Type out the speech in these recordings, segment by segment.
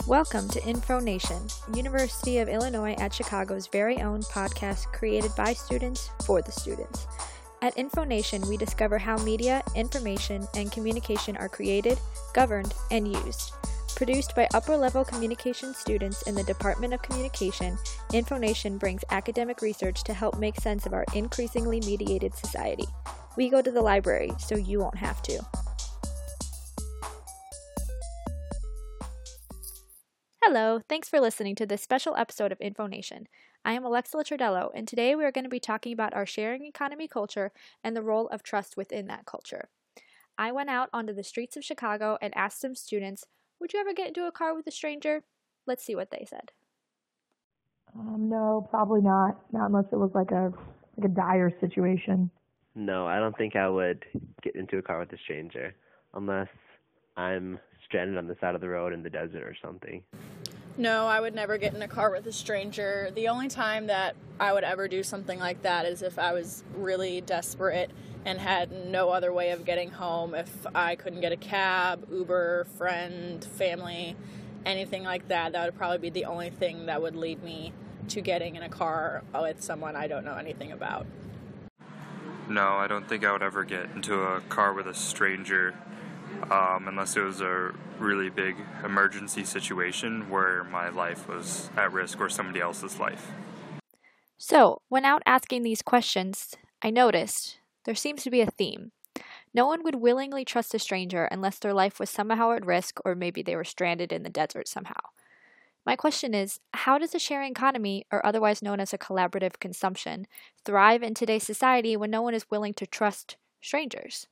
Welcome to Info Nation, University of Illinois at Chicago's very own podcast created by students for the students. At Info Nation, we discover how media, information, and communication are created, governed, and used. Produced by upper-level communication students in the Department of Communication, Info Nation brings academic research to help make sense of our increasingly mediated society. We go to the library, so you won't have to. Hello, thanks for listening to this special episode of Info Nation. I am Alexa Latridello, and today we are going to be talking about our sharing economy culture and the role of trust within that culture. I went out onto the streets of Chicago and asked some students, would you ever get into a car with a stranger? Let's see what they said. No, probably not. Not unless it was like a dire situation. No, I don't think I would get into a car with a stranger unless I'm stranded on the side of the road in the desert or something. No, I would never get in a car with a stranger. The only time that I would ever do something like that is if I was really desperate and had no other way of getting home. If I couldn't get a cab, Uber, friend, family, anything like that, that would probably be the only thing that would lead me to getting in a car with someone I don't know anything about. No, I don't think I would ever get into a car with a stranger unless it was a really big emergency situation where my life was at risk or somebody else's life. So, when out asking these questions, I noticed there seems to be a theme. No one would willingly trust a stranger unless their life was somehow at risk or maybe they were stranded in the desert somehow. My question is, how does a sharing economy, or otherwise known as a collaborative consumption, thrive in today's society when no one is willing to trust strangers?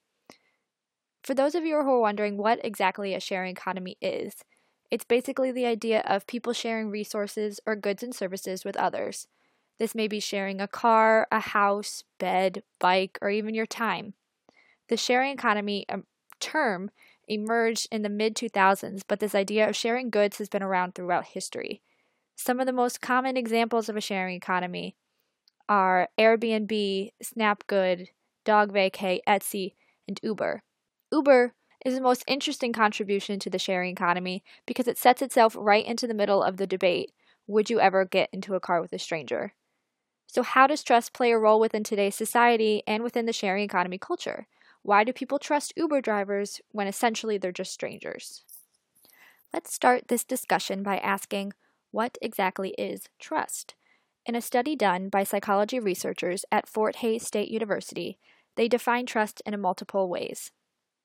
For those of you who are wondering what exactly a sharing economy is, it's basically the idea of people sharing resources or goods and services with others. This may be sharing a car, a house, bed, bike, or even your time. The sharing economy term emerged in the mid-2000s, but this idea of sharing goods has been around throughout history. Some of the most common examples of a sharing economy are Airbnb, Snapgood, DogVacay, Etsy, and Uber. Uber is the most interesting contribution to the sharing economy because it sets itself right into the middle of the debate, would you ever get into a car with a stranger? So how does trust play a role within today's society and within the sharing economy culture? Why do people trust Uber drivers when essentially they're just strangers? Let's start this discussion by asking, what exactly is trust? In a study done by psychology researchers at Fort Hays State University, they define trust in multiple ways.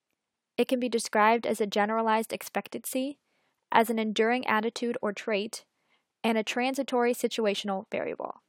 It can be described as a generalized expectancy, as an enduring attitude or trait, and a transitory situational variable.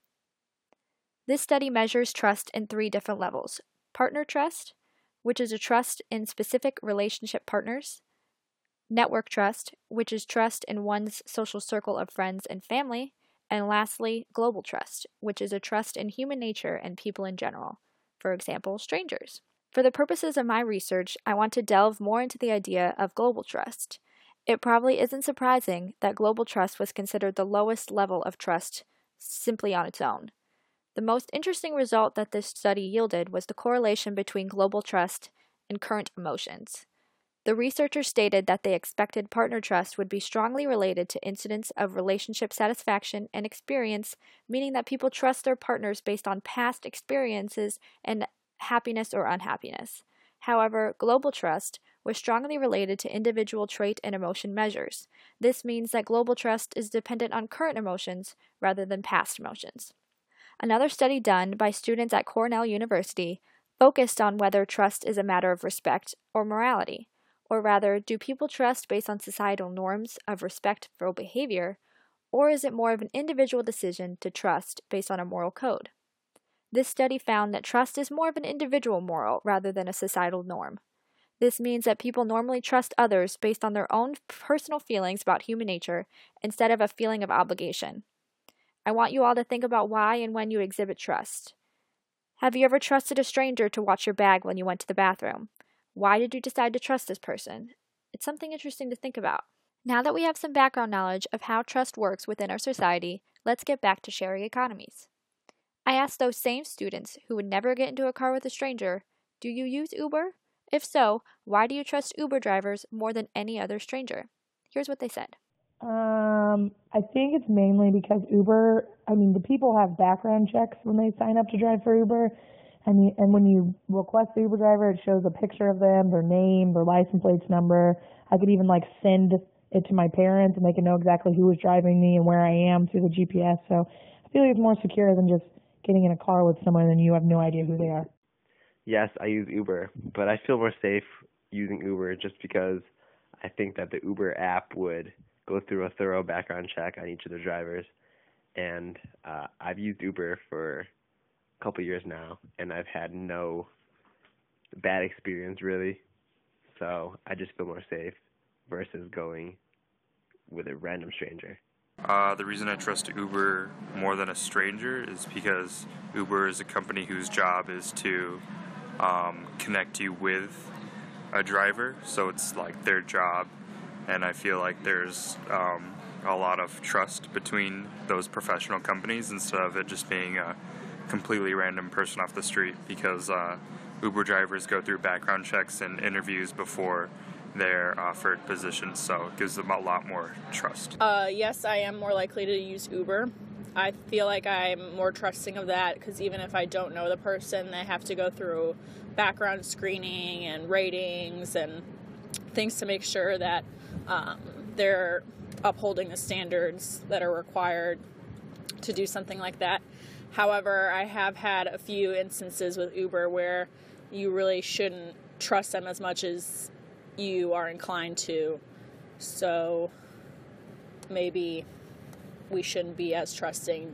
This study measures trust in 3 different levels: partner trust, which is a trust in specific relationship partners; network trust, which is trust in one's social circle of friends and family; and lastly, global trust, which is a trust in human nature and people in general, for example, strangers. For the purposes of my research, I want to delve more into the idea of global trust. It probably isn't surprising that global trust was considered the lowest level of trust simply on its own. The most interesting result that this study yielded was the correlation between global trust and current emotions. The researchers stated that they expected partner trust would be strongly related to incidents of relationship satisfaction and experience, meaning that people trust their partners based on past experiences and happiness or unhappiness. However, global trust was strongly related to individual trait and emotion measures. This means that global trust is dependent on current emotions rather than past emotions. Another study done by students at Cornell University focused on whether trust is a matter of respect or morality, or rather, do people trust based on societal norms of respectful behavior, or is it more of an individual decision to trust based on a moral code? This study found that trust is more of an individual moral rather than a societal norm. This means that people normally trust others based on their own personal feelings about human nature instead of a feeling of obligation. I want you all to think about why and when you exhibit trust. Have you ever trusted a stranger to watch your bag when you went to the bathroom? Why did you decide to trust this person? It's something interesting to think about. Now that we have some background knowledge of how trust works within our society, let's get back to sharing economies. I asked those same students who would never get into a car with a stranger, do you use Uber? If so, why do you trust Uber drivers more than any other stranger? Here's what they said. I think it's mainly because Uber, the people have background checks when they sign up to drive for Uber. And when you request the Uber driver, it shows a picture of them, their name, their license plates number. I could even send it to my parents and they can know exactly who is driving me and where I am through the GPS. So I feel like it's more secure than just getting in a car with someone and you have no idea who they are. Yes, I use Uber, but I feel more safe using Uber just because I think that the Uber app would go through a thorough background check on each of the drivers. And I've used Uber for a couple years now, and I've had no bad experience really. So I just feel more safe versus going with a random stranger. The reason I trust Uber more than a stranger is because Uber is a company whose job is to connect you with a driver, so it's like their job, and I feel like there's a lot of trust between those professional companies instead of it just being a completely random person off the street, because Uber drivers go through background checks and interviews before they're offered positions, so it gives them a lot more trust. Yes, I am more likely to use Uber. I feel like I'm more trusting of that because even if I don't know the person, they have to go through background screening and ratings and things to make sure that they're upholding the standards that are required to do something like that. However, I have had a few instances with Uber where you really shouldn't trust them as much as you are inclined to. So maybe we shouldn't be as trusting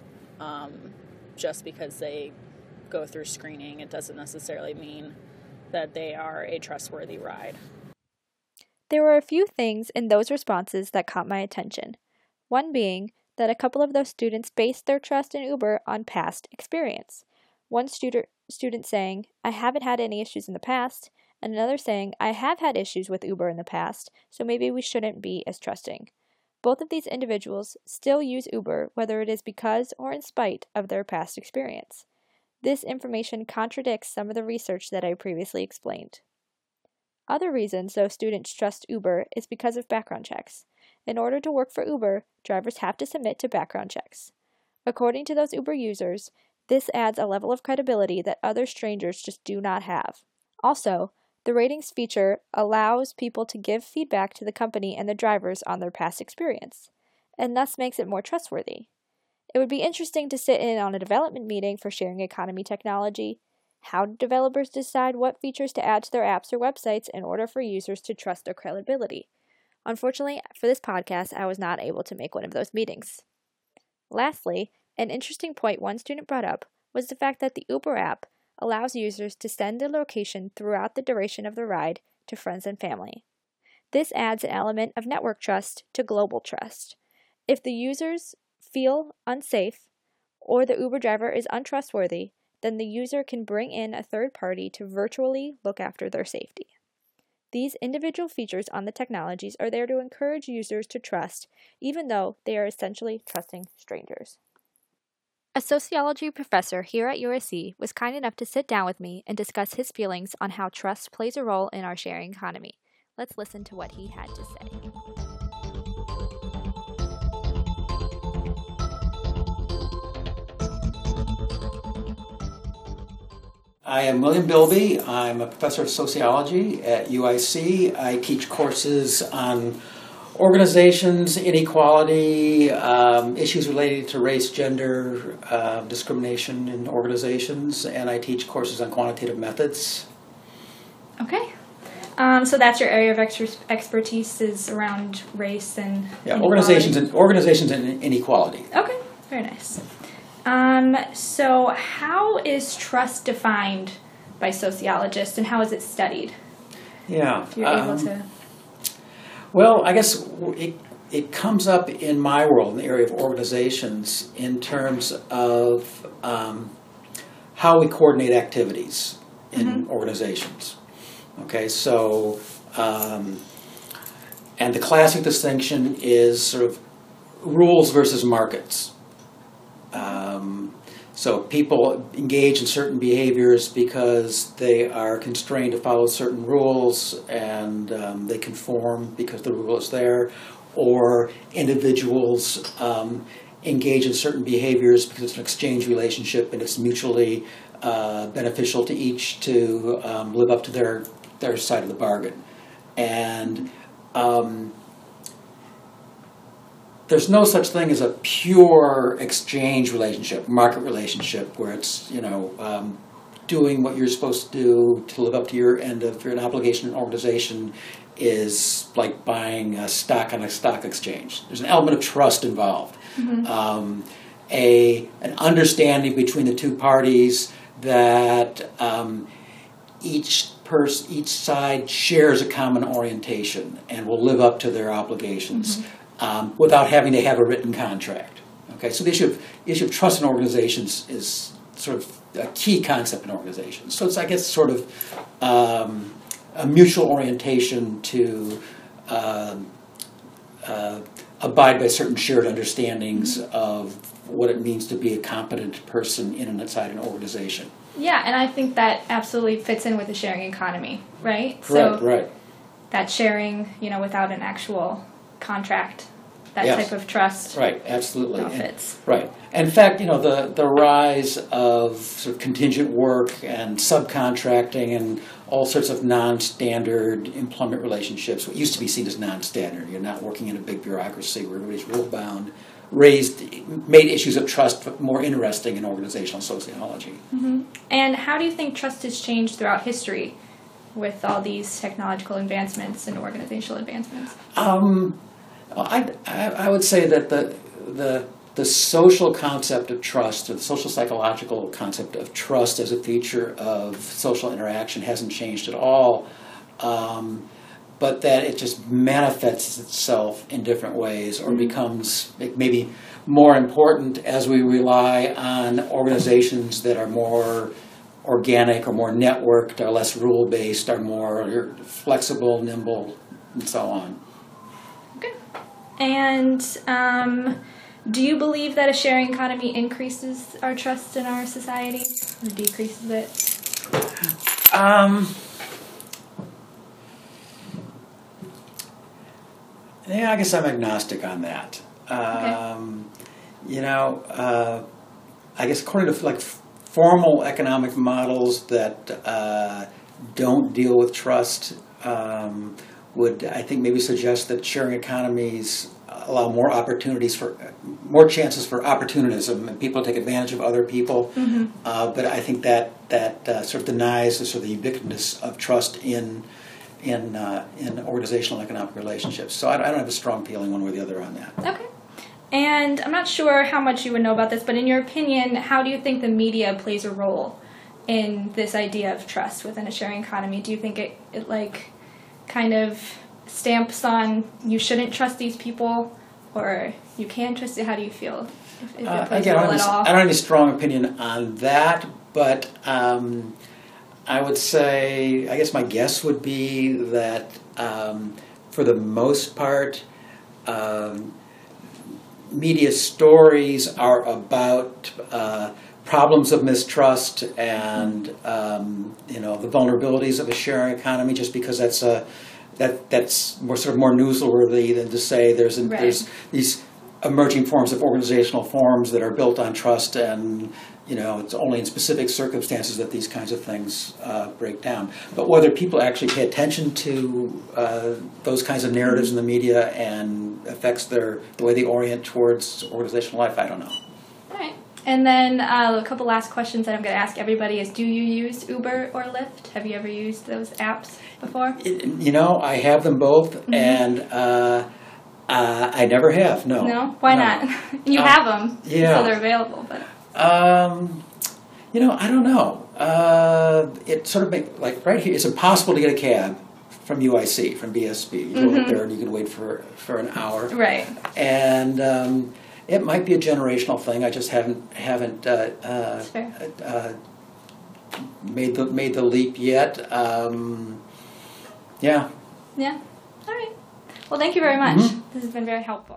just because they go through screening. It doesn't necessarily mean that they are a trustworthy ride. There were a few things in those responses that caught my attention. One being that a couple of those students based their trust in Uber on past experience. One student saying, "I haven't had any issues in the past," and another saying, "I have had issues with Uber in the past, so maybe we shouldn't be as trusting." Both of these individuals still use Uber, whether it is because or in spite of their past experience. This information contradicts some of the research that I previously explained. Other reasons those students trust Uber is because of background checks. In order to work for Uber, drivers have to submit to background checks. According to those Uber users, this adds a level of credibility that other strangers just do not have. Also, the ratings feature allows people to give feedback to the company and the drivers on their past experience, and thus makes it more trustworthy. It would be interesting to sit in on a development meeting for sharing economy technology. How do developers decide what features to add to their apps or websites in order for users to trust their credibility? Unfortunately, for this podcast, I was not able to make one of those meetings. Lastly, an interesting point one student brought up was the fact that the Uber app allows users to send their location throughout the duration of the ride to friends and family. This adds an element of network trust to global trust. If the users feel unsafe or the Uber driver is untrustworthy, then the user can bring in a third party to virtually look after their safety. These individual features on the technologies are there to encourage users to trust, even though they are essentially trusting strangers. A sociology professor here at USC was kind enough to sit down with me and discuss his feelings on how trust plays a role in our sharing economy. Let's listen to what he had to say. I am William Bilby. I'm a professor of sociology at UIC. I teach courses on organizations, inequality, issues related to race, gender, discrimination in organizations, and I teach courses on quantitative methods. Okay. So that's your area of expertise is around race and organizations and inequality. Okay, very nice. So how is trust defined by sociologists and how is it studied? Yeah. If you're able to... Well, I guess it comes up in my world, in the area of organizations, in terms of how we coordinate activities in organizations. Okay, so, and the classic distinction is sort of rules versus markets. So people engage in certain behaviors because they are constrained to follow certain rules and they conform because the rule is there, or individuals engage in certain behaviors because it's an exchange relationship and it's mutually beneficial to each to live up to their side of the bargain. And there's no such thing as a pure exchange relationship, market relationship, where it's, doing what you're supposed to do to live up to your end of an obligation in an organization is like buying a stock on a stock exchange. There's an element of trust involved. Mm-hmm. An understanding between the two parties that each side shares a common orientation and will live up to their obligations without having to have a written contract. Okay, so the issue of trust in organizations is sort of a key concept in organizations. So it's, I guess, sort of a mutual orientation to abide by certain shared understandings of what it means to be a competent person in and outside an organization. Yeah, and I think that absolutely fits in with the sharing economy, right? Correct, right. That sharing, without an actual contract, that Yes. type of trust. Right, absolutely. Fits. Right. In fact, the rise of sort of contingent work and subcontracting and all sorts of non-standard employment relationships, what used to be seen as non-standard. You're not working in a big bureaucracy where everybody's rule-bound, made issues of trust more interesting in organizational sociology. Mm-hmm. And how do you think trust has changed throughout history with all these technological advancements and organizational advancements? I would say that the social concept of trust, or the social psychological concept of trust as a feature of social interaction hasn't changed at all, but that it just manifests itself in different ways or becomes maybe more important as we rely on organizations that are more organic or more networked, are less rule-based, are more flexible, nimble, and so on. Okay. And do you believe that a sharing economy increases our trust in our society or decreases it? Yeah, I guess I'm agnostic on that. Okay. I guess according to formal economic models that don't deal with trust would, I think, maybe suggest that sharing economies allow more chances for opportunism and people to take advantage of other people. Mm-hmm. But I think that sort of denies the sort of the ubiquitous of trust in organizational economic relationships. So I don't have a strong feeling one way or the other on that. Okay. And I'm not sure how much you would know about this, but in your opinion, how do you think the media plays a role in this idea of trust within a sharing economy? Do you think it kind of stamps on you shouldn't trust these people or you can trust it? How do you feel? If it plays a role at all? I don't have any strong opinion on that, but I would say, I guess my guess would be that for the most part, media stories are about problems of mistrust and the vulnerabilities of a sharing economy. Just because that's more newsworthy than to say there's these emerging forms of organizational forms that are built on trust, and it's only in specific circumstances that these kinds of things break down. But whether people actually pay attention to those kinds of narratives in the media and affects the way they orient towards organizational life, I don't know. All right. And then a couple last questions that I'm going to ask everybody is, do you use Uber or Lyft? Have you ever used those apps before? I have them both, and I never have, no. No? Why not? You have them, yeah. so they're available, but... I don't know. It sort of right here, it's impossible to get a cab from UIC, from BSB. You go up there and you can wait for an hour. Right. And it might be a generational thing. I just haven't made the leap yet. Yeah. Yeah. All right. Well, thank you very much. This has been very helpful.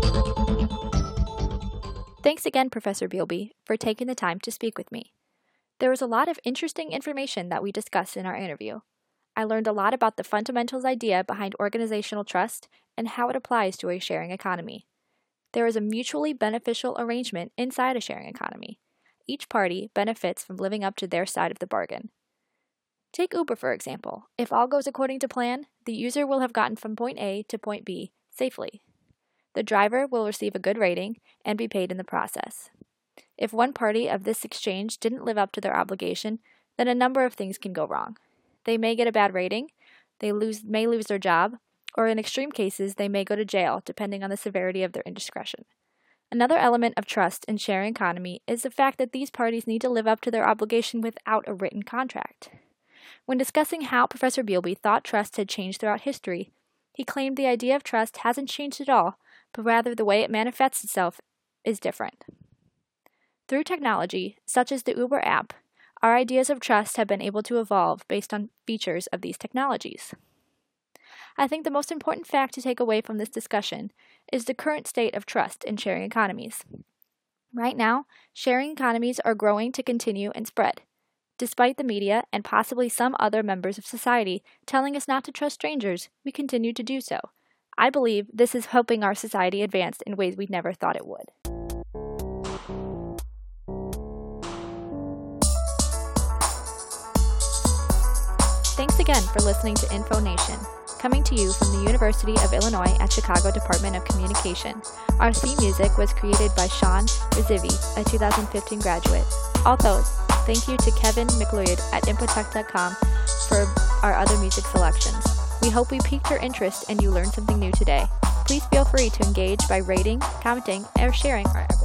Thanks again, Professor Beilby, for taking the time to speak with me. There was a lot of interesting information that we discussed in our interview. I learned a lot about the fundamentals idea behind organizational trust and how it applies to a sharing economy. There is a mutually beneficial arrangement inside a sharing economy. Each party benefits from living up to their side of the bargain. Take Uber, for example. If all goes according to plan, the user will have gotten from point A to point B safely. The driver will receive a good rating and be paid in the process. If one party of this exchange didn't live up to their obligation, then a number of things can go wrong. They may get a bad rating, they may lose their job, or in extreme cases, they may go to jail, depending on the severity of their indiscretion. Another element of trust in sharing economy is the fact that these parties need to live up to their obligation without a written contract. When discussing how Professor Beilby thought trust had changed throughout history, he claimed the idea of trust hasn't changed at all, but rather the way it manifests itself is different. Through technology, such as the Uber app, our ideas of trust have been able to evolve based on features of these technologies. I think the most important fact to take away from this discussion is the current state of trust in sharing economies. Right now, sharing economies are growing to continue and spread, despite the media and possibly some other members of society telling us not to trust strangers. We continue to do so. I believe this is helping our society advance in ways we never thought it would. Thanks again for listening to InfoNation, coming to you from the University of Illinois at Chicago Department of Communication. Our theme music was created by Sean Rizivi, a 2015 graduate. Also, thank you to Kevin McLeod at Infotech.com for our other music selections. We hope we piqued your interest and you learned something new today. Please feel free to engage by rating, commenting, or sharing our episodes.